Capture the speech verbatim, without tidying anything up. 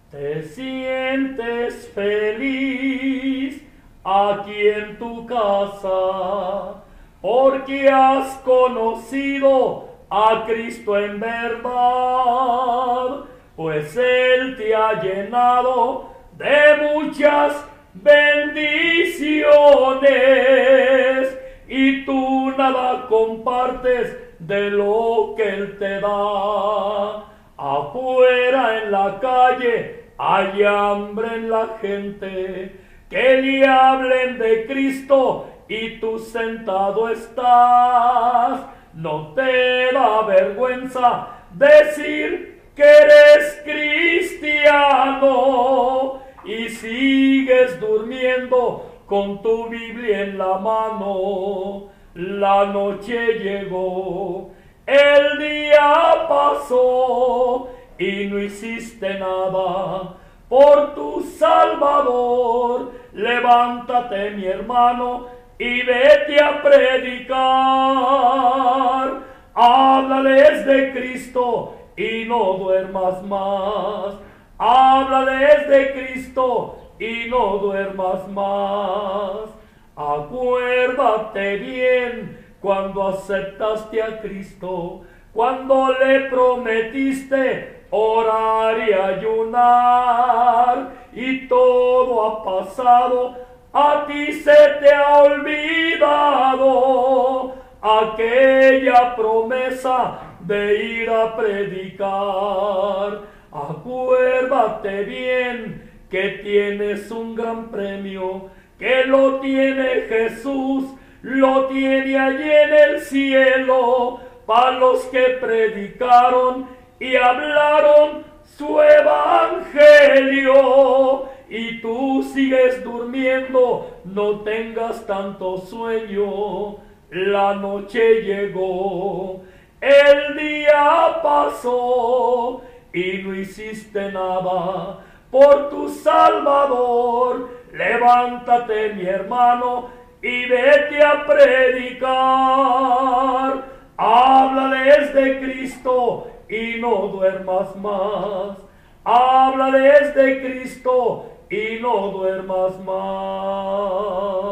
Te sientes feliz aquí en tu casa, porque has conocido a Cristo en verdad, pues Él te ha llenado de muchas bendiciones y tú nada compartes de lo que Él te da. Afuera en la calle hay hambre en la gente, que le hablen de Cristo y tú sentado estás. No te da vergüenza decir que eres cristiano y sigues durmiendo con tu Biblia en la mano. La noche llegó, el día pasó y no hiciste nada por tu Salvador. Levántate, mi hermano, y vete a predicar. Háblales de Cristo y no duermas más. Háblales de Cristo y no duermas más. Acuérdate bien cuando aceptaste a Cristo, cuando le prometiste orar y ayunar, y todo ha pasado, a ti se te ha olvidado aquella promesa de ir a predicar. Acuérdate bien que tienes un gran premio, que lo tiene Jesús, lo tiene allí en el cielo, para los que predicaron y hablaron su evangelio. Y tú sigues durmiendo, no tengas tanto sueño. La noche llegó, el día pasó y no hiciste nada por tu Salvador. Levántate, mi hermano, y vete a predicar. Háblales de Cristo y no duermas más. Háblales de Cristo y no duermas más.